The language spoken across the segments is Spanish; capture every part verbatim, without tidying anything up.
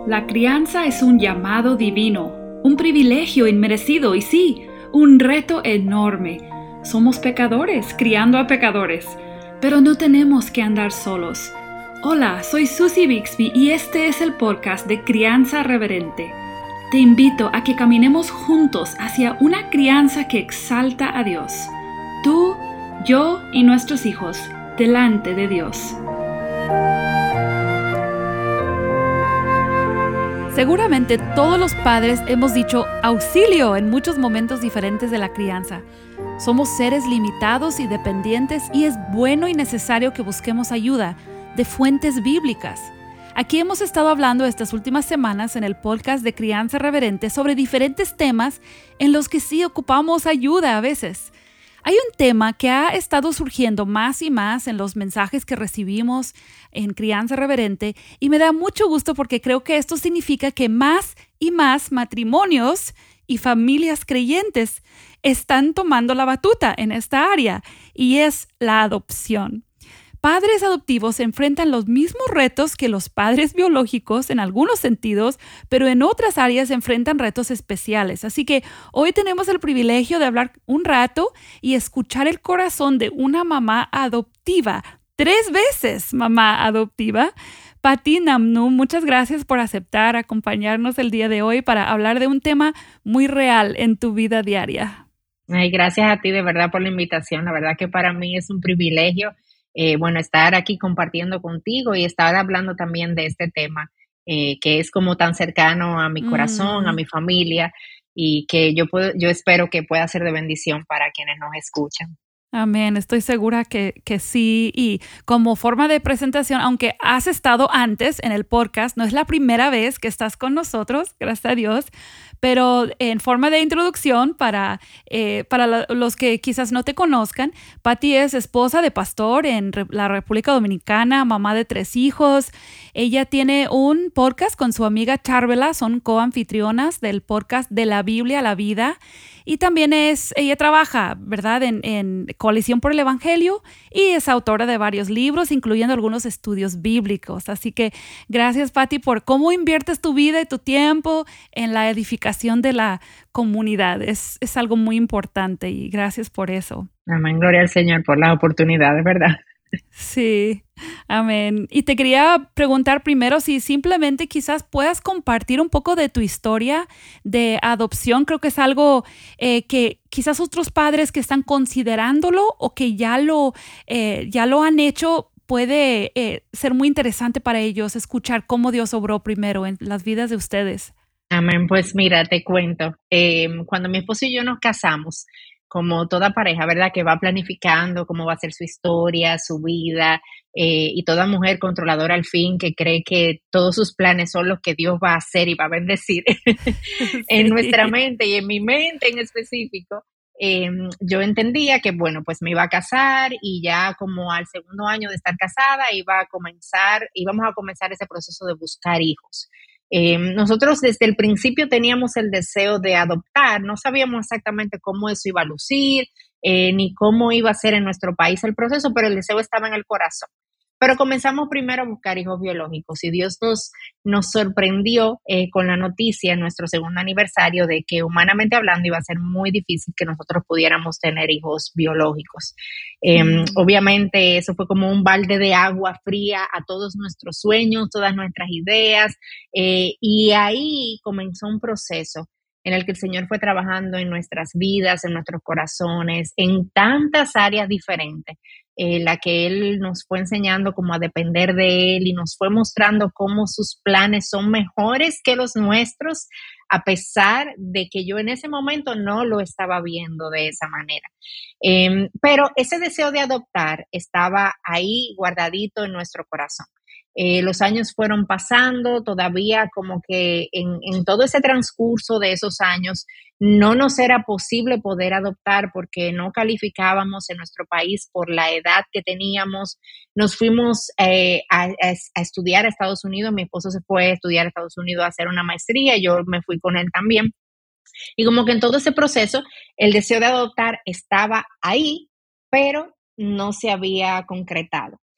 La crianza es un llamado divino, un privilegio inmerecido y sí, un reto enorme. Somos pecadores criando a pecadores, pero no tenemos que andar solos. Hola, soy Susie Bixby y este es el podcast de Crianza Reverente. Te invito a que caminemos juntos hacia una crianza que exalta a Dios. Tú, yo y nuestros hijos, delante de Dios. Seguramente todos los padres hemos dicho auxilio en muchos momentos diferentes de la crianza. Somos seres limitados y dependientes y es bueno y necesario que busquemos ayuda de fuentes bíblicas. Aquí hemos estado hablando estas últimas semanas en el podcast de Crianza Reverente sobre diferentes temas en los que sí ocupamos ayuda a veces. Hay un tema que ha estado surgiendo más y más en los mensajes que recibimos en Crianza Reverente y me da mucho gusto porque creo que esto significa que más y más matrimonios y familias creyentes están tomando la batuta en esta área y es la adopción. Padres adoptivos se enfrentan los mismos retos que los padres biológicos en algunos sentidos, pero en otras áreas se enfrentan retos especiales. Así que hoy tenemos el privilegio de hablar un rato y escuchar el corazón de una mamá adoptiva, tres veces mamá adoptiva. Pati Namnum, muchas gracias por aceptar acompañarnos el día de hoy para hablar de un tema muy real en tu vida diaria. Ay, gracias a ti de verdad por la invitación. La verdad que para mí es un privilegio Eh, bueno, estar aquí compartiendo contigo y estar hablando también de este tema eh, que es como tan cercano a mi corazón, Mm. a mi familia y que yo puedo, yo espero que pueda ser de bendición para quienes nos escuchan. Amén, estoy segura que, que sí. Y como forma de presentación, aunque has estado antes en el podcast, no es la primera vez que estás con nosotros, gracias a Dios, pero en forma de introducción para, eh, para la, los que quizás no te conozcan, Pati es esposa de pastor en Re- la República Dominicana, mamá de tres hijos. Ella tiene un podcast con su amiga Charvela, son coanfitrionas del podcast De la Biblia a la Vida. Y también es, ella trabaja, ¿verdad?, en, en Coalición por el Evangelio y es autora de varios libros, incluyendo algunos estudios bíblicos. Así que gracias, Pati, por cómo inviertes tu vida y tu tiempo en la edificación de la comunidad. Es, es algo muy importante y gracias por eso. Amén, gloria al Señor por las oportunidades, ¿verdad? Sí, amén. Y te quería preguntar primero si simplemente quizás puedas compartir un poco de tu historia de adopción. Creo que es algo eh, que quizás otros padres que están considerándolo o que ya lo, eh, ya lo han hecho, puede eh, ser muy interesante para ellos escuchar cómo Dios obró primero en las vidas de ustedes. Amén, pues mira, te cuento, eh, cuando mi esposo y yo nos casamos, como toda pareja, ¿verdad? Que va planificando cómo va a ser su historia, su vida, eh, y toda mujer controladora al fin que cree que todos sus planes son los que Dios va a hacer y va a bendecir en nuestra Sí. mente y en mi mente en específico. eh, yo entendía que, bueno, pues me iba a casar y ya como al segundo año de estar casada iba a comenzar, íbamos a comenzar ese proceso de buscar hijos. Eh, nosotros desde el principio teníamos el deseo de adoptar, no sabíamos exactamente cómo eso iba a lucir, eh, ni cómo iba a ser en nuestro país el proceso, pero el deseo estaba en el corazón. Pero comenzamos primero a buscar hijos biológicos y Dios nos, nos sorprendió eh, con la noticia en nuestro segundo aniversario de que humanamente hablando iba a ser muy difícil que nosotros pudiéramos tener hijos biológicos. Eh, Mm. obviamente eso fue como un balde de agua fría a todos nuestros sueños, todas nuestras ideas, eh, y ahí comenzó un proceso en el que el Señor fue trabajando en nuestras vidas, en nuestros corazones, en tantas áreas diferentes, eh, la que Él nos fue enseñando como a depender de Él y nos fue mostrando cómo sus planes son mejores que los nuestros, a pesar de que yo en ese momento no lo estaba viendo de esa manera. Eh, pero ese deseo de adoptar estaba ahí guardadito en nuestro corazón. Eh, los años fueron pasando, todavía como que en, en todo ese transcurso de esos años no nos era posible poder adoptar porque no calificábamos en nuestro país por la edad que teníamos. Nos fuimos eh, a, a, a estudiar a Estados Unidos, mi esposo se fue a estudiar a Estados Unidos a hacer una maestría, yo me fui con él también. Y como que en todo ese proceso el deseo de adoptar estaba ahí, pero no se había concretado.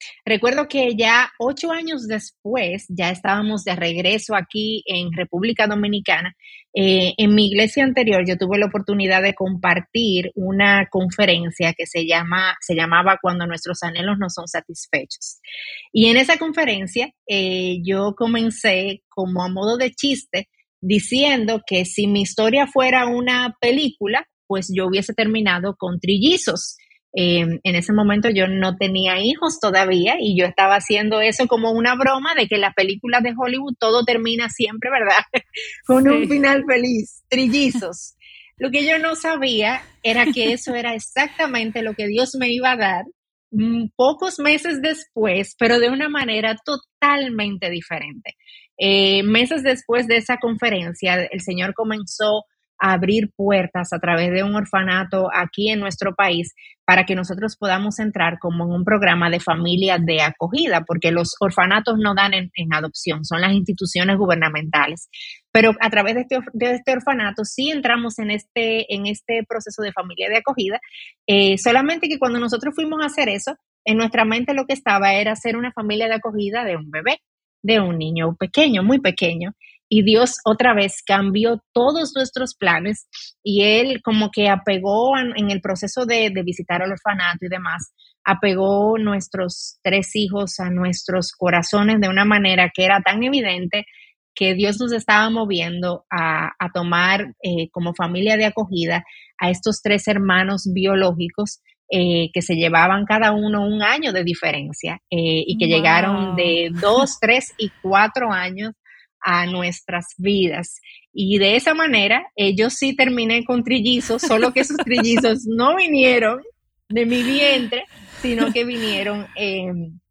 Recuerdo que ya ocho años después, ya estábamos de regreso aquí en República Dominicana. Eh, en mi iglesia anterior yo tuve la oportunidad de compartir una conferencia que se llama, se llamaba Cuando nuestros anhelos no son satisfechos. Y en esa conferencia eh, yo comencé como a modo de chiste diciendo que si mi historia fuera una película, pues yo hubiese terminado con trillizos. Eh, en ese momento yo no tenía hijos todavía y yo estaba haciendo eso como una broma de que en las películas de Hollywood todo termina siempre, ¿verdad? Con un Sí. final feliz, trillizos. Lo que yo no sabía era que eso era exactamente lo que Dios me iba a dar mm, pocos meses después, pero de una manera totalmente diferente. Eh, meses después de esa conferencia, el Señor comenzó a abrir puertas a través de un orfanato aquí en nuestro país para que nosotros podamos entrar como en un programa de familia de acogida, porque los orfanatos no dan en, en adopción, son las instituciones gubernamentales. Pero a través de este, de este orfanato sí entramos en este, en este proceso de familia de acogida, eh, solamente que cuando nosotros fuimos a hacer eso, en nuestra mente lo que estaba era ser una familia de acogida de un bebé, de un niño pequeño, muy pequeño. Y Dios otra vez cambió todos nuestros planes y Él como que apegó en, en el proceso de, de visitar al orfanato y demás, apegó nuestros tres hijos a nuestros corazones de una manera que era tan evidente que Dios nos estaba moviendo a, a tomar eh, como familia de acogida a estos tres hermanos biológicos eh, que se llevaban cada uno un año de diferencia eh, y que llegaron Wow. de dos, tres y cuatro años a nuestras vidas. Y de esa manera, eh, yo sí terminé con trillizos, solo que esos trillizos no vinieron de mi vientre, sino que vinieron eh,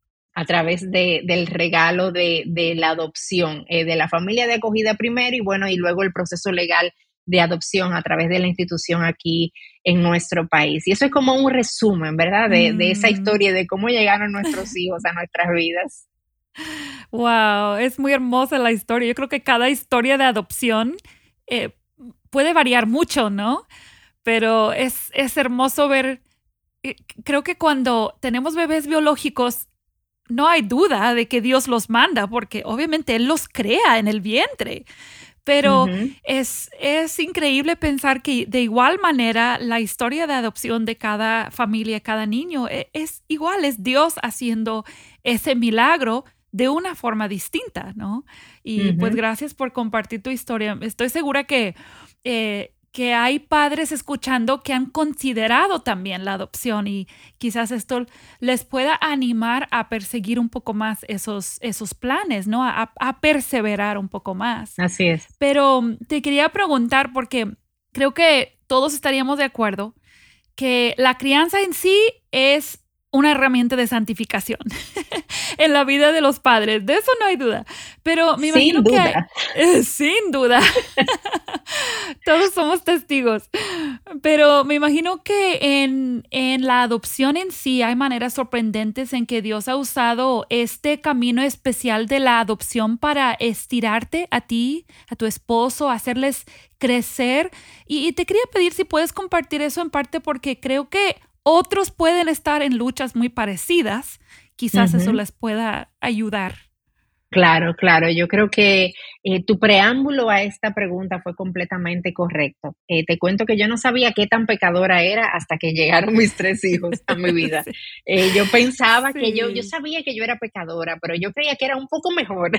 a través de, del regalo de, de la adopción, eh, de la familia de acogida primero y bueno, y luego el proceso legal de adopción a través de la institución aquí en nuestro país. Y eso es como un resumen, ¿verdad? De, de esa Mm. historia de cómo llegaron nuestros hijos a nuestras vidas. Wow, es muy hermosa la historia. Yo creo que cada historia de adopción eh, puede variar mucho, ¿no? Pero es, es hermoso ver, eh, creo que cuando tenemos bebés biológicos, no hay duda de que Dios los manda, porque obviamente Él los crea en el vientre. Pero Uh-huh. es, es increíble pensar que de igual manera la historia de adopción de cada familia, cada niño, es, es igual, es Dios haciendo ese milagro de una forma distinta, ¿no? Y pues Uh-huh. gracias por compartir tu historia. Estoy segura que, eh, que hay padres escuchando que han considerado también la adopción y quizás esto les pueda animar a perseguir un poco más esos, esos planes, ¿no? A, a perseverar un poco más. Así es. Pero te quería preguntar, porque creo que todos estaríamos de acuerdo que la crianza en sí es una herramienta de santificación en la vida de los padres. De eso no hay duda. Pero me Sin imagino que hay, duda. eh, sin duda, todos somos testigos. Pero me imagino que en, en la adopción en sí hay maneras sorprendentes en que Dios ha usado este camino especial de la adopción para estirarte a ti, a tu esposo, hacerles crecer. Y, y te quería pedir si puedes compartir eso en parte porque creo que otros pueden estar en luchas muy parecidas. Quizás eso Uh-huh. les pueda ayudar. Claro, claro. Yo creo que eh, tu preámbulo a esta pregunta fue completamente correcto. Eh, te cuento que yo no sabía qué tan pecadora era hasta que llegaron mis tres hijos a mi vida. Sí. Eh, yo pensaba que yo, yo Sí. sabía que yo era pecadora, pero yo creía que era un poco mejor.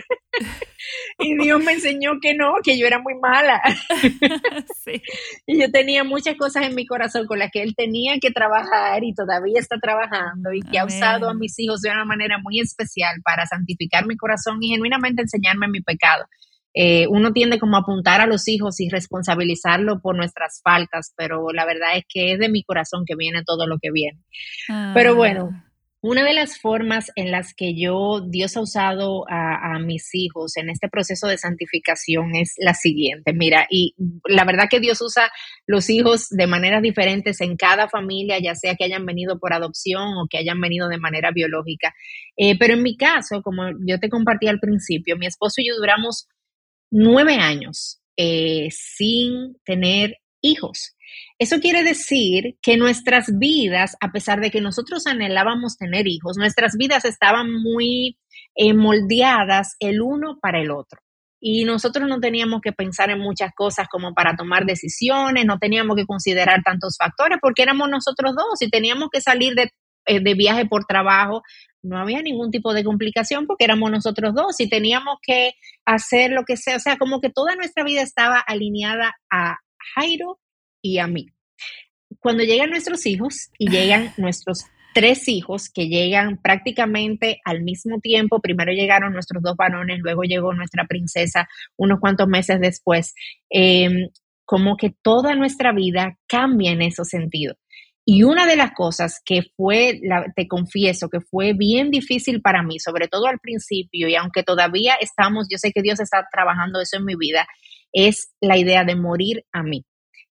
Y Dios me enseñó que no, que yo era muy mala. Sí. Y yo tenía muchas cosas en mi corazón con las que Él tenía que trabajar y todavía está trabajando y que ha usado a Amén. mis hijos de una manera muy especial para santificar mi corazón y genuinamente enseñarme mi pecado. Eh, uno tiende como a apuntar a los hijos y responsabilizarlo por nuestras faltas, pero la verdad es que es de mi corazón que viene todo lo que viene. Pero bueno, Ah, una de las formas en las que yo, Dios ha usado a, a mis hijos en este proceso de santificación es la siguiente. Mira, y la verdad que Dios usa los hijos de maneras diferentes en cada familia, ya sea que hayan venido por adopción o que hayan venido de manera biológica. Eh, pero en mi caso, como yo te compartí al principio, mi esposo y yo duramos nueve años eh, sin tener hijos. Eso quiere decir que nuestras vidas, a pesar de que nosotros anhelábamos tener hijos, nuestras vidas estaban muy eh, moldeadas el uno para el otro. Y nosotros no teníamos que pensar en muchas cosas como para tomar decisiones, no teníamos que considerar tantos factores porque éramos nosotros dos y teníamos que salir de, eh, de viaje por trabajo. No había ningún tipo de complicación porque éramos nosotros dos y teníamos que hacer lo que sea. O sea, como que toda nuestra vida estaba alineada a Jairo y a mí. Cuando llegan nuestros hijos y llegan nuestros tres hijos que llegan prácticamente al mismo tiempo, primero llegaron nuestros dos varones, luego llegó nuestra princesa unos cuantos meses después, eh, como que toda nuestra vida cambia en ese sentido. Y una de las cosas que fue, la, te confieso, que fue bien difícil para mí, sobre todo al principio, y aunque todavía estamos, yo sé que Dios está trabajando eso en mi vida, es la idea de morir a mí.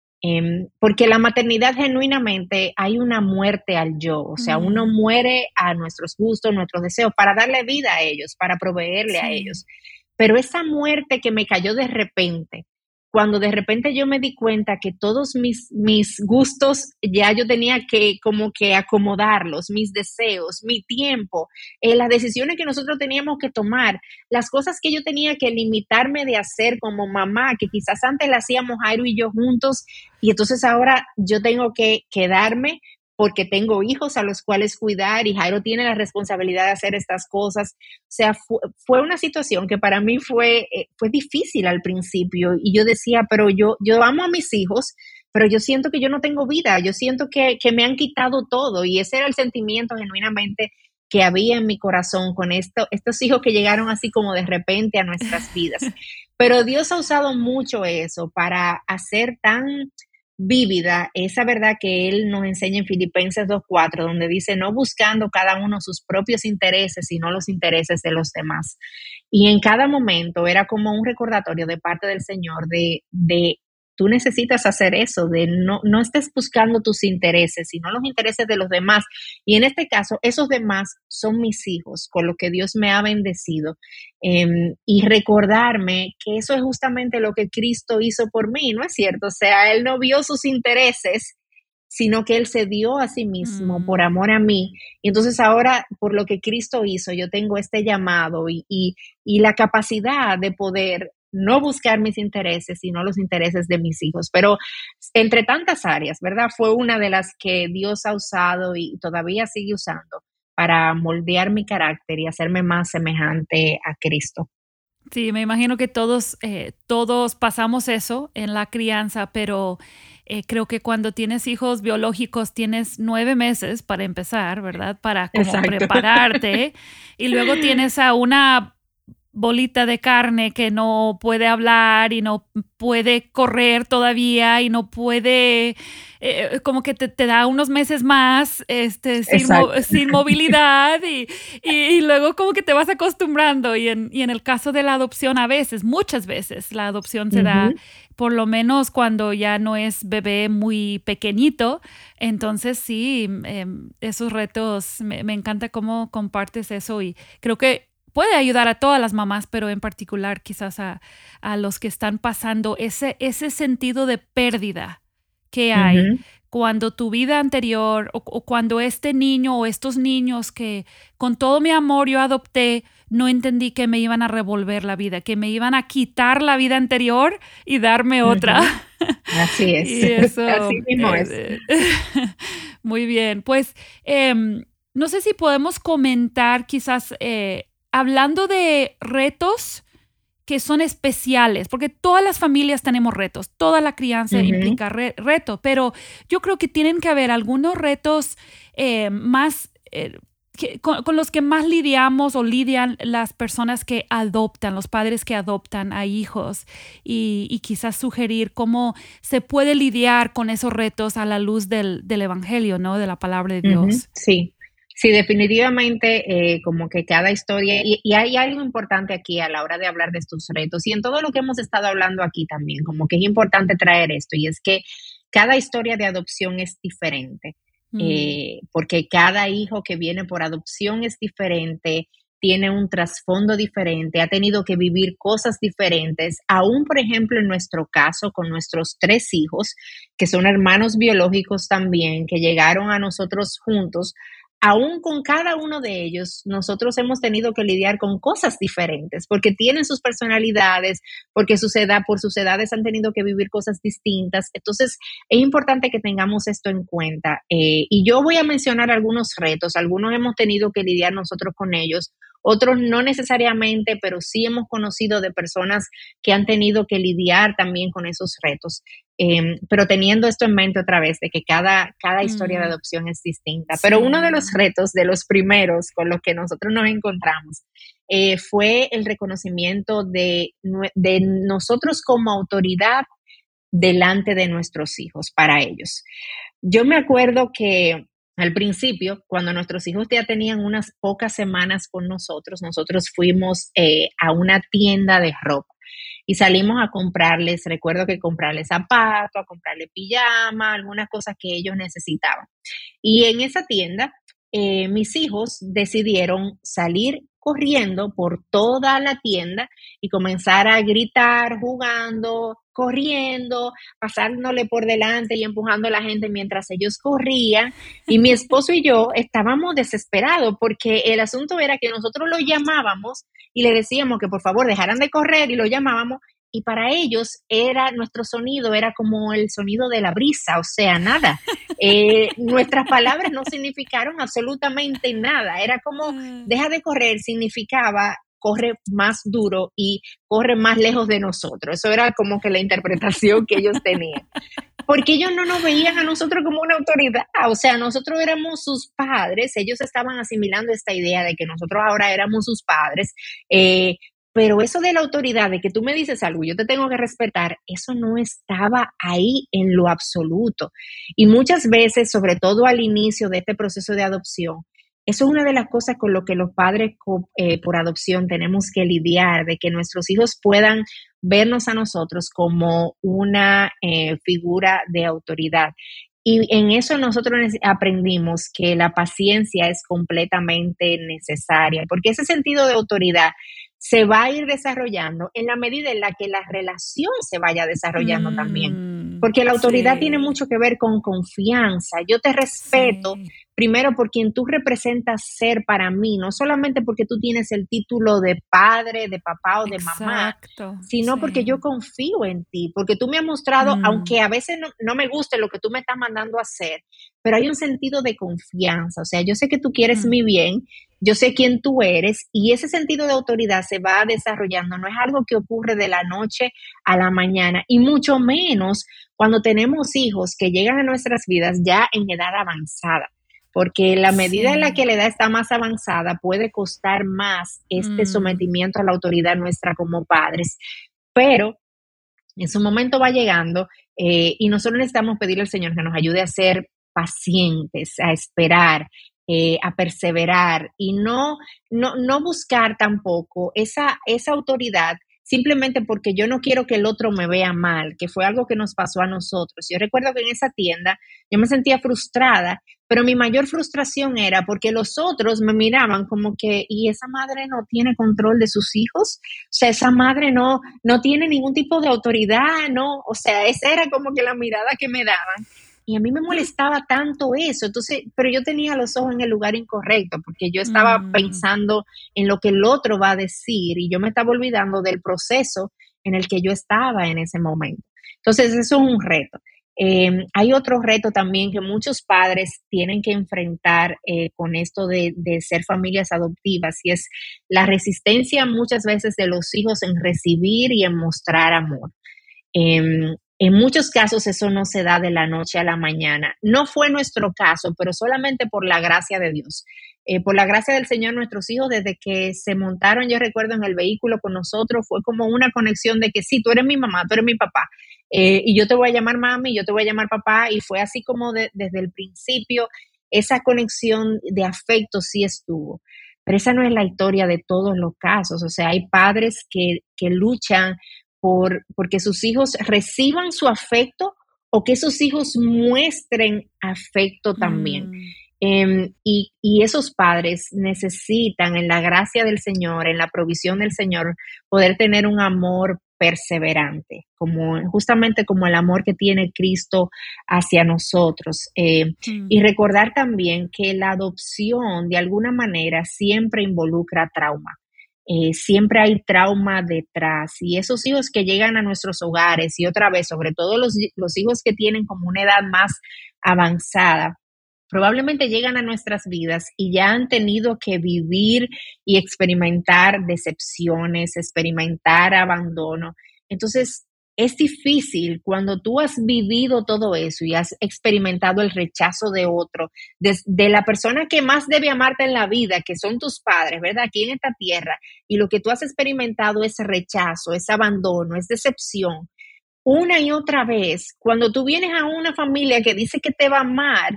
Eh, porque la maternidad genuinamente hay una muerte al yo, o sea, mm. uno muere a nuestros gustos, nuestros deseos, para darle vida a ellos, para proveerle sí. a ellos. Pero esa muerte que me cayó de repente, cuando de repente yo me di cuenta que todos mis, mis gustos ya yo tenía que como que acomodarlos, mis deseos, mi tiempo, eh, las decisiones que nosotros teníamos que tomar, las cosas que yo tenía que limitarme de hacer como mamá, que quizás antes la hacíamos Jairo y yo juntos, y entonces ahora yo tengo que quedarme porque tengo hijos a los cuales cuidar y Jairo tiene la responsabilidad de hacer estas cosas. O sea, fue, fue una situación que para mí fue, eh, fue difícil al principio y yo decía, pero yo, yo amo a mis hijos, pero yo siento que yo no tengo vida, yo siento que, que me han quitado todo y ese era el sentimiento genuinamente que había en mi corazón con esto, estos hijos que llegaron así como de repente a nuestras vidas. Pero Dios ha usado mucho eso para hacer tan vívida esa verdad que Él nos enseña en Filipenses dos cuatro, donde dice, no buscando cada uno sus propios intereses, sino los intereses de los demás. Y en cada momento era como un recordatorio de parte del Señor de, de tú necesitas hacer eso, de no, no estés buscando tus intereses, sino los intereses de los demás. Y en este caso, esos demás son mis hijos, con lo que Dios me ha bendecido. Eh, y recordarme que eso es justamente lo que Cristo hizo por mí, ¿no es cierto? O sea, Él no vio sus intereses, sino que Él se dio a sí mismo mm. por amor a mí. Y entonces ahora, por lo que Cristo hizo, yo tengo este llamado y, y, y la capacidad de poder no buscar mis intereses, sino los intereses de mis hijos. Pero entre tantas áreas, ¿verdad? Fue una de las que Dios ha usado y todavía sigue usando para moldear mi carácter y hacerme más semejante a Cristo. Sí, me imagino que todos, eh, todos pasamos eso en la crianza, pero eh, creo que cuando tienes hijos biológicos tienes nueve meses para empezar, ¿verdad? Para como Exacto. prepararte y luego tienes a una bolita de carne que no puede hablar y no puede correr todavía y no puede, eh, como que te, te da unos meses más este, sin, mo- sin movilidad y, y, y luego como que te vas acostumbrando y en, y en el caso de la adopción a veces, muchas veces la adopción se uh-huh. da por lo menos cuando ya no es bebé muy pequeñito, entonces sí, eh, esos retos, me, me encanta cómo compartes eso y creo que puede ayudar a todas las mamás, pero en particular quizás a, a los que están pasando ese, ese sentido de pérdida que hay uh-huh. cuando tu vida anterior o, o cuando este niño o estos niños que con todo mi amor yo adopté, no entendí que me iban a revolver la vida, que me iban a quitar la vida anterior y darme otra. Uh-huh. Así es. Y eso, Así mismo eh, es. Eh, muy bien. Pues eh, no sé si podemos comentar quizás... Eh, hablando de retos que son especiales, porque todas las familias tenemos retos, toda la crianza uh-huh. implica re- reto, pero yo creo que tienen que haber algunos retos eh, más, eh, que, con, con los que más lidiamos o lidian las personas que adoptan, los padres que adoptan a hijos y, y quizás sugerir cómo se puede lidiar con esos retos a la luz del, del evangelio, ¿no? De la palabra de Dios. Uh-huh. Sí. Sí, definitivamente eh, como que cada historia, y, y hay algo importante aquí a la hora de hablar de estos retos y en todo lo que hemos estado hablando aquí también, como que es importante traer esto y es que cada historia de adopción es diferente, mm. eh, porque cada hijo que viene por adopción es diferente, tiene un trasfondo diferente, ha tenido que vivir cosas diferentes, aún por ejemplo en nuestro caso con nuestros tres hijos, que son hermanos biológicos también, que llegaron a nosotros juntos. Aún con cada uno de ellos, nosotros hemos tenido que lidiar con cosas diferentes, porque tienen sus personalidades, porque sus edad, por sus edades han tenido que vivir cosas distintas. Entonces, es importante que tengamos esto en cuenta. Eh, y yo voy a mencionar algunos retos, algunos hemos tenido que lidiar nosotros con ellos, otros no necesariamente, pero sí hemos conocido de personas que han tenido que lidiar también con esos retos. Eh, pero teniendo esto en mente otra vez, de que cada, cada historia de Mm, adopción es distinta. Pero uno de los sí. retos, de los primeros con los que nosotros nos encontramos, eh, fue el reconocimiento de, nue- de nosotros como autoridad delante de nuestros hijos, para ellos. Yo me acuerdo que al principio, cuando nuestros hijos ya tenían unas pocas semanas con nosotros, nosotros fuimos eh, a una tienda de ropa y salimos a comprarles, recuerdo que comprarles zapatos, a comprarles pijama, algunas cosas que ellos necesitaban. Y en esa tienda, eh, mis hijos decidieron salir corriendo por toda la tienda y comenzar a gritar, jugando, corriendo, pasándole por delante y empujando a la gente mientras ellos corrían. Y mi esposo y yo estábamos desesperados porque el asunto era que nosotros lo llamábamos y le decíamos que por favor dejaran de correr y lo llamábamos. Y para ellos era nuestro sonido, era como el sonido de la brisa, o sea, nada. Eh, nuestras palabras no significaron absolutamente nada. Era como Ah, deja de correr, significaba corre más duro y corre más lejos de nosotros. Eso era como que la interpretación que ellos tenían. Porque ellos no nos veían a nosotros como una autoridad, o sea, nosotros éramos sus padres, ellos estaban asimilando esta idea de que nosotros ahora éramos sus padres, eh, pero eso de la autoridad, de que tú me dices algo, yo te tengo que respetar, eso no estaba ahí en lo absoluto. Y muchas veces, sobre todo al inicio de este proceso de adopción, eso es una de las cosas con lo que los padres co- eh, por adopción tenemos que lidiar, de que nuestros hijos puedan vernos a nosotros como una eh, figura de autoridad. Y en eso nosotros nece- aprendimos que la paciencia es completamente necesaria, porque ese sentido de autoridad se va a ir desarrollando en la medida en la que la relación se vaya desarrollando también. mm, Porque la autoridad tiene sí, mucho que ver con confianza. Yo te respeto sí, primero por quien tú representas ser para mí, no solamente porque tú tienes el título de padre, de papá o de mamá, exacto, sino porque yo sí. confío en ti, porque tú me has mostrado, Mm, aunque a veces no, no me guste lo que tú me estás mandando a hacer, pero hay un sentido de confianza, o sea, yo sé que tú quieres mm, mi bien, yo sé quién tú eres y ese sentido de autoridad se va desarrollando, no es algo que ocurre de la noche a la mañana y mucho menos cuando tenemos hijos que llegan a nuestras vidas ya en edad avanzada, porque la medida en la que sí, la edad está más avanzada puede costar más este mm, sometimiento a la autoridad nuestra como padres, pero en su momento va llegando eh, y nosotros necesitamos pedirle al Señor que nos ayude a ser pacientes, a esperar, eh, a perseverar y no, no, no buscar tampoco esa, esa autoridad simplemente porque yo no quiero que el otro me vea mal, que fue algo que nos pasó a nosotros. Yo recuerdo que en esa tienda yo me sentía frustrada, pero mi mayor frustración era porque los otros me miraban como que, ¿y esa madre no tiene control de sus hijos? O sea, esa madre no, no tiene ningún tipo de autoridad, ¿no? O sea, esa era como que la mirada que me daban. Y a mí me molestaba tanto eso, entonces, pero yo tenía los ojos en el lugar incorrecto, porque yo estaba mm, pensando en lo que el otro va a decir y yo me estaba olvidando del proceso en el que yo estaba en ese momento. Entonces, eso es un reto. Eh, hay otro reto también que muchos padres tienen que enfrentar eh, con esto de, de ser familias adoptivas y es la resistencia muchas veces de los hijos en recibir y en mostrar amor. Eh, en muchos casos eso no se da de la noche a la mañana. No fue nuestro caso, pero solamente por la gracia de Dios. Eh, por la gracia del Señor, nuestros hijos, desde que se montaron, yo recuerdo en el vehículo con nosotros, fue como una conexión de que sí, tú eres mi mamá, tú eres mi papá. Eh, y yo te voy a llamar mami, yo te voy a llamar papá. Y fue así como de, desde el principio, esa conexión de afecto sí estuvo. Pero esa no es la historia de todos los casos. O sea, hay padres que, que luchan por, porque sus hijos reciban su afecto o que sus hijos muestren afecto también. mm. Em, y, y esos padres necesitan, en la gracia del Señor, en la provisión del Señor, poder tener un amor perseverante, como justamente como el amor que tiene Cristo hacia nosotros. Eh, Mm, y recordar también que la adopción, de alguna manera, siempre involucra trauma. Eh, siempre hay trauma detrás, y esos hijos que llegan a nuestros hogares, y otra vez, sobre todo los, los hijos que tienen como una edad más avanzada, probablemente llegan a nuestras vidas y ya han tenido que vivir y experimentar decepciones, experimentar abandono. Entonces, es difícil cuando tú has vivido todo eso y has experimentado el rechazo de otro, de, de la persona que más debe amarte en la vida, que son tus padres, ¿verdad? Aquí en esta tierra, y lo que tú has experimentado es rechazo, es abandono, es decepción. Una y otra vez, cuando tú vienes a una familia que dice que te va a amar,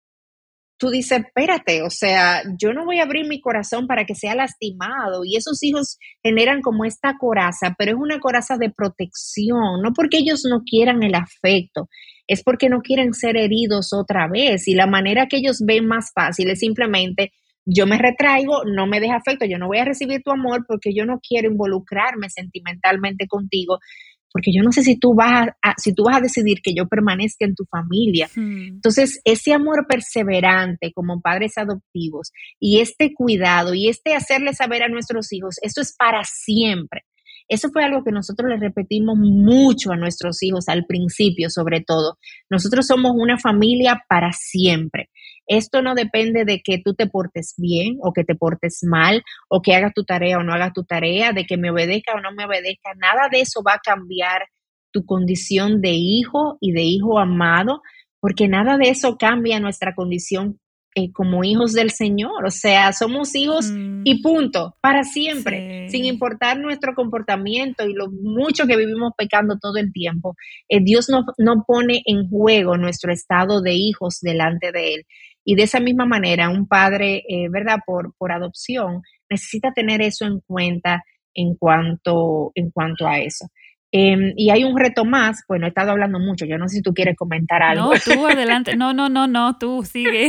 tú dices, espérate, o sea, yo no voy a abrir mi corazón para que sea lastimado. Y esos hijos generan como esta coraza, pero es una coraza de protección, no porque ellos no quieran el afecto, es porque no quieren ser heridos otra vez. Y la manera que ellos ven más fácil es simplemente, yo me retraigo, no me deja afecto, yo no voy a recibir tu amor porque yo no quiero involucrarme sentimentalmente contigo, porque yo no sé si tú vas a, si tú vas a decidir que yo permanezca en tu familia. mm, Entonces, ese amor perseverante como padres adoptivos y este cuidado y este hacerle saber a nuestros hijos, eso es para siempre. Eso fue algo que nosotros le repetimos mucho a nuestros hijos al principio, sobre todo. Nosotros somos una familia para siempre. Esto no depende de que tú te portes bien o que te portes mal, o que hagas tu tarea o no hagas tu tarea, de que me obedezca o no me obedezca. Nada de eso va a cambiar tu condición de hijo y de hijo amado, porque nada de eso cambia nuestra condición eh, como hijos del Señor. O sea, somos hijos mm, y punto, para siempre, sin sí. importar nuestro comportamiento y lo mucho que vivimos pecando todo el tiempo. Eh, Dios no, no pone en juego nuestro estado de hijos delante de Él. Y de esa misma manera, un padre, eh, ¿verdad? Por, por adopción, necesita tener eso en cuenta en cuanto, en cuanto a eso. Eh, y hay un reto más, bueno, he estado hablando mucho, yo no sé si tú quieres comentar algo. No, tú adelante. No, no, no, no, tú sigue.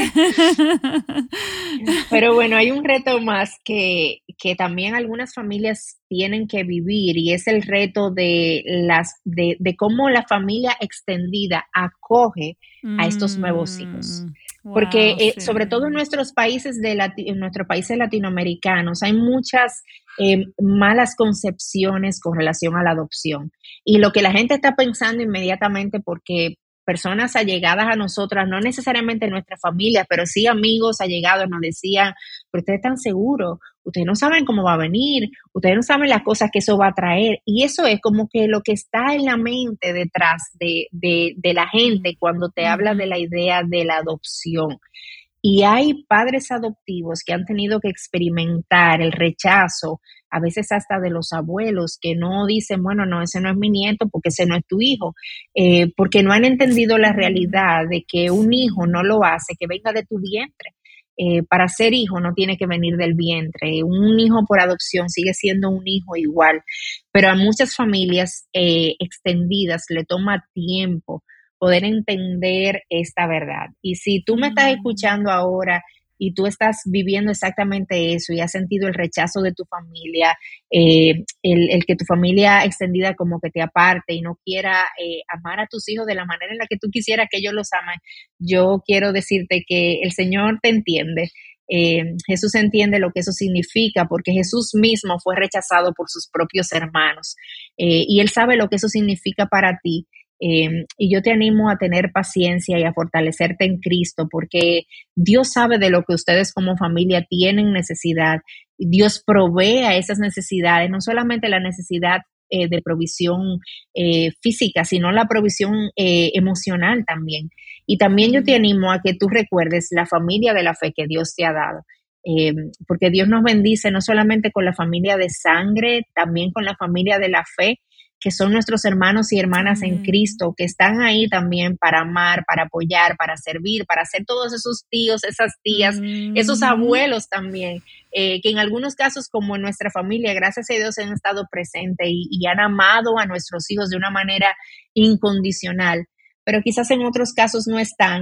Pero bueno, hay un reto más que, que también algunas familias tienen que vivir, y es el reto de, las, de, de cómo la familia extendida acoge a estos nuevos hijos. Mm, Porque wow, eh, sobre todo en sí. nuestros países de Lati- en nuestros países latinoamericanos hay muchas eh, malas concepciones con relación a la adopción. Y lo que la gente está pensando inmediatamente, porque personas allegadas a nosotras, no necesariamente nuestra familia, pero sí amigos allegados, nos decían, pero ustedes están seguros, ustedes no saben cómo va a venir, ustedes no saben las cosas que eso va a traer. Y eso es como que lo que está en la mente detrás de, de, de la gente cuando te habla de Ujú. la idea de la adopción. Y hay padres adoptivos que han tenido que experimentar el rechazo, a veces hasta de los abuelos, que no dicen, bueno, no, ese no es mi nieto porque ese no es tu hijo, eh, porque no han entendido la Mm, realidad de que un hijo no sí. lo hace, que venga de tu vientre. Eh, para ser hijo no tiene que venir del vientre. Un hijo por adopción sigue siendo un hijo igual, pero a muchas familias eh, extendidas le toma tiempo poder entender esta verdad. Y si tú me estás Mm, escuchando ahora y tú estás viviendo exactamente eso y has sentido el rechazo de tu familia, eh, el, el, que tu familia extendida como que te aparte y no quiera eh, amar a tus hijos de la manera en la que tú quisieras que ellos los amen, yo quiero decirte que el Señor te entiende. Eh, Jesús entiende lo que eso significa, porque Jesús mismo fue rechazado por sus propios hermanos, eh, y Él sabe lo que eso significa para ti. Eh, y yo te animo a tener paciencia y a fortalecerte en Cristo, porque Dios sabe de lo que ustedes como familia tienen necesidad. Dios provee a esas necesidades, no solamente la necesidad eh, de provisión eh, física, sino la provisión eh, emocional también. Y también yo te mm, animo a que tú recuerdes la familia de la fe que Dios te ha dado. Eh, porque Dios nos bendice no solamente con la familia de sangre, también con la familia de la fe, que son nuestros hermanos y hermanas en amén. Cristo, que están ahí también para amar, para apoyar, para servir, para ser todos esos tíos, esas tías, esos Ujú. abuelos también, eh, que en algunos casos, como en nuestra familia, gracias a Dios han estado presentes y, y han amado a nuestros hijos de una manera incondicional, pero quizás en otros casos no están,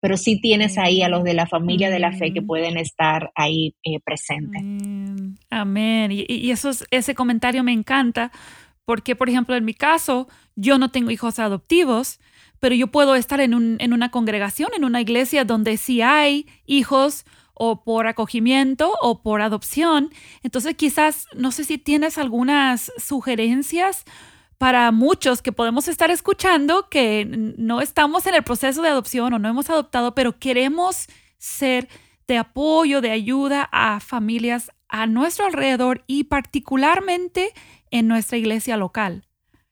pero sí tienes ahí a los de la familia de la fe que Mm, pueden estar ahí eh, presentes. mm, amén. Y, y eso es- ese comentario me encanta porque, por ejemplo, en mi caso, yo no tengo hijos adoptivos, pero yo puedo estar en un, en una congregación, en una iglesia donde sí hay hijos o por acogimiento o por adopción. Entonces, quizás, no sé si tienes algunas sugerencias para muchos que podemos estar escuchando que n- no estamos en el proceso de adopción o no hemos adoptado, pero queremos ser de apoyo, de ayuda a familias a nuestro alrededor y particularmente en nuestra iglesia local.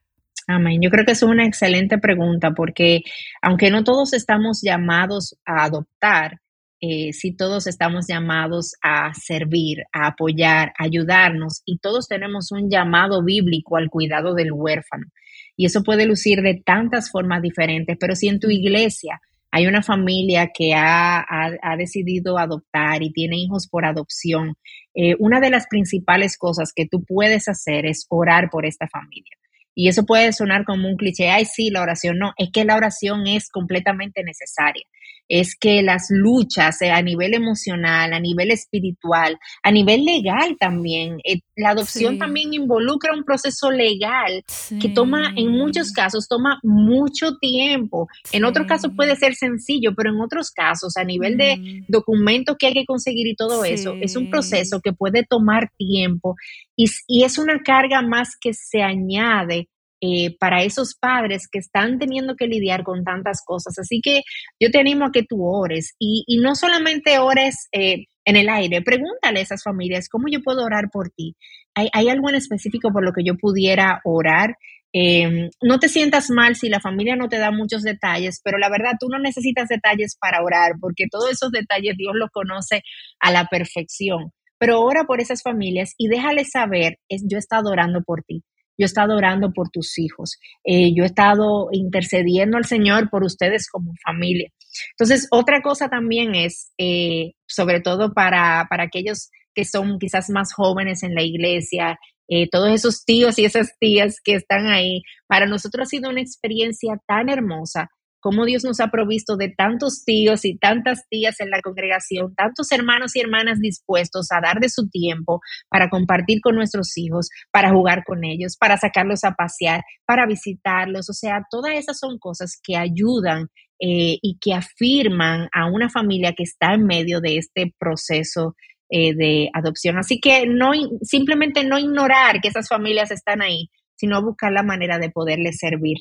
Amén. Yo creo que es una excelente pregunta porque aunque no todos estamos llamados a adoptar, eh, sí todos estamos llamados a servir, a apoyar, a ayudarnos y todos tenemos un llamado bíblico al cuidado del huérfano. Y eso puede lucir de tantas formas diferentes, pero si en tu Mm, iglesia hay una familia que ha, ha- ha decidido adoptar y tiene hijos por adopción, eh, una de las principales cosas que tú puedes hacer es orar por esta familia. Y eso puede sonar como un cliché, ay, sí, la oración no, es que la oración es completamente necesaria. Es que las luchas eh, a nivel emocional, a nivel espiritual, a nivel legal también, eh, la adopción sí, también involucra un proceso legal que toma, en muchos sí, casos, toma mucho tiempo. En otros casos puede sí, ser sencillo, pero en otros casos, a nivel de mm, documentos que hay que conseguir y todo eso, es un proceso sí, que puede tomar tiempo y, y es una carga más que se añade eh, para esos padres que están teniendo que lidiar con tantas cosas. Así que yo te animo a que tú ores y, y no solamente ores eh, en el aire, pregúntale a esas familias, ¿cómo yo puedo orar por ti? ¿Hay, hay algo en específico por lo que yo pudiera orar? Eh, no te sientas mal si la familia no te da muchos detalles, pero la verdad tú no necesitas detalles para orar, porque todos esos detalles Dios los conoce a la perfección. Pero ora por esas familias y déjales saber, es, yo he estado orando por ti, yo he estado orando por tus hijos, eh, yo he estado intercediendo al Señor por ustedes como familia. Entonces, otra cosa también es, eh, sobre todo para, para aquellos que son quizás más jóvenes en la iglesia, eh, todos esos tíos y esas tías que están ahí, para nosotros ha sido una experiencia tan hermosa cómo Dios nos ha provisto de tantos tíos y tantas tías en la congregación, tantos hermanos y hermanas dispuestos a dar de su tiempo para compartir con nuestros hijos, para jugar con ellos, para sacarlos a pasear, para visitarlos. O sea, todas esas son cosas que ayudan eh, y que afirman a una familia que está en medio de este proceso eh, de adopción. Así que no, simplemente no ignorar que esas familias están ahí, sino buscar la manera de poderles servir.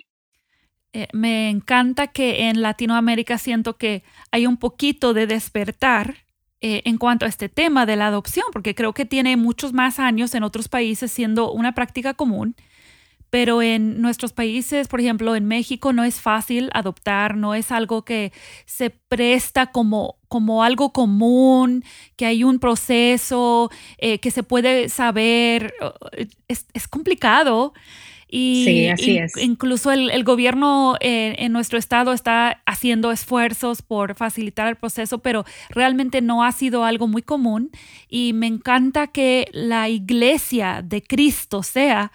Eh, me encanta que en Latinoamérica siento que hay un poquito de despertar eh, en cuanto a este tema de la adopción, porque creo que tiene muchos más años en otros países siendo una práctica común, pero en nuestros países, por ejemplo, en México, no es fácil adoptar, no es algo que se presta como, como algo común, que hay un proceso, eh, que se puede saber. eh, Es, es complicado. Sí, Y así in- es. incluso el, el gobierno eh, en nuestro estado está haciendo esfuerzos por facilitar el proceso, pero realmente no ha sido algo muy común. Y me encanta que la iglesia de Cristo sea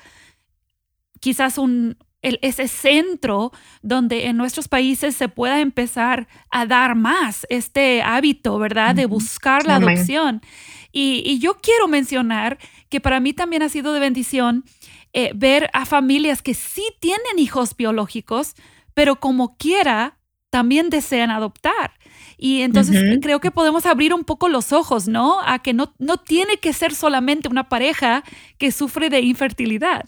quizás un, el- ese centro donde en nuestros países se pueda empezar a dar más este hábito, ¿verdad? De Ujú. buscar la Amén. adopción. Y, y yo quiero mencionar que para mí también ha sido de bendición eh, ver a familias que sí tienen hijos biológicos, pero como quiera, también desean adoptar. Y entonces Ujú. creo que podemos abrir un poco los ojos, ¿no? A que no, no tiene que ser solamente una pareja que sufre de infertilidad.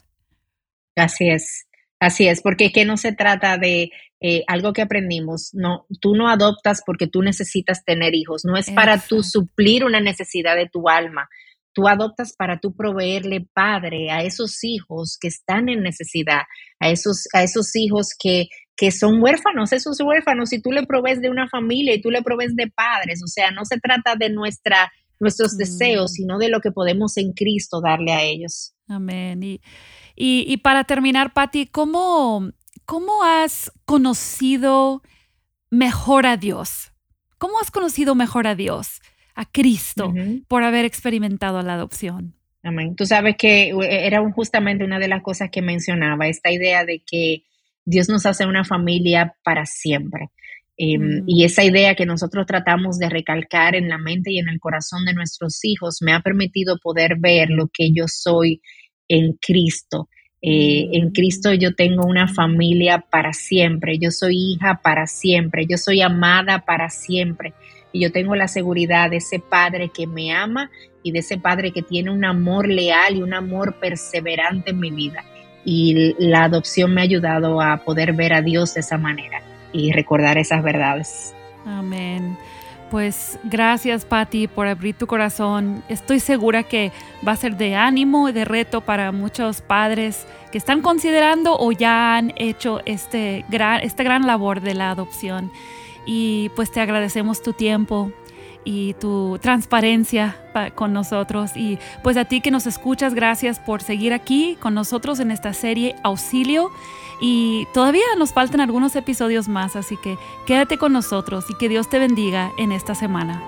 Así es, así es, porque es que no se trata de eh, algo que aprendimos, no, tú no adoptas porque tú necesitas tener hijos, no es para tú Exacto. suplir una necesidad de tu alma, tú adoptas para tú proveerle padre a esos hijos que están en necesidad, a esos, a esos hijos que, que son huérfanos, esos huérfanos, y tú le provees de una familia y tú le provees de padres, o sea, no se trata de nuestra, nuestros deseos, Mm, sino de lo que podemos en Cristo darle a ellos. amén. Y, y, y para terminar, Patti, ¿cómo, ¿cómo has conocido mejor a Dios? ¿Cómo has conocido mejor a Dios, a Cristo, Ujú. por haber experimentado la adopción? Amén. Tú sabes que eh, era un- justamente una de las cosas que mencionaba, esta idea de que Dios nos hace una familia para siempre. Eh, mm. Y esa idea que nosotros tratamos de recalcar en la mente y en el corazón de nuestros hijos me ha permitido poder ver lo que yo soy en Cristo. Eh, mm. En Cristo yo tengo una familia para siempre, yo soy hija para siempre, yo soy amada para siempre. Y yo tengo la seguridad de ese Padre que me ama y de ese Padre que tiene un amor leal y un amor perseverante en mi vida. Y la adopción me ha ayudado a poder ver a Dios de esa manera y recordar esas verdades. Amén. Pues gracias, Patti, por abrir tu corazón. Estoy segura que va a ser de ánimo y de reto para muchos padres que están considerando o ya han hecho este gran, esta gran labor de la adopción. Y pues te agradecemos tu tiempo y tu transparencia pa- con nosotros. Y pues a ti que nos escuchas, gracias por seguir aquí con nosotros en esta serie Auxilio. Y todavía nos faltan algunos episodios más, así que quédate con nosotros y que Dios te bendiga en esta semana.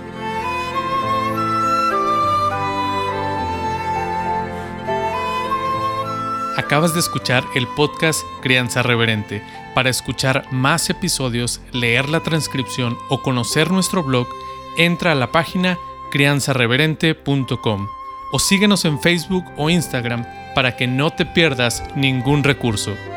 Acabas de escuchar el podcast Crianza Reverente. Para escuchar más episodios, leer la transcripción o conocer nuestro blog, entra a la página crianza reverente punto com o síguenos en Facebook o Instagram para que no te pierdas ningún recurso.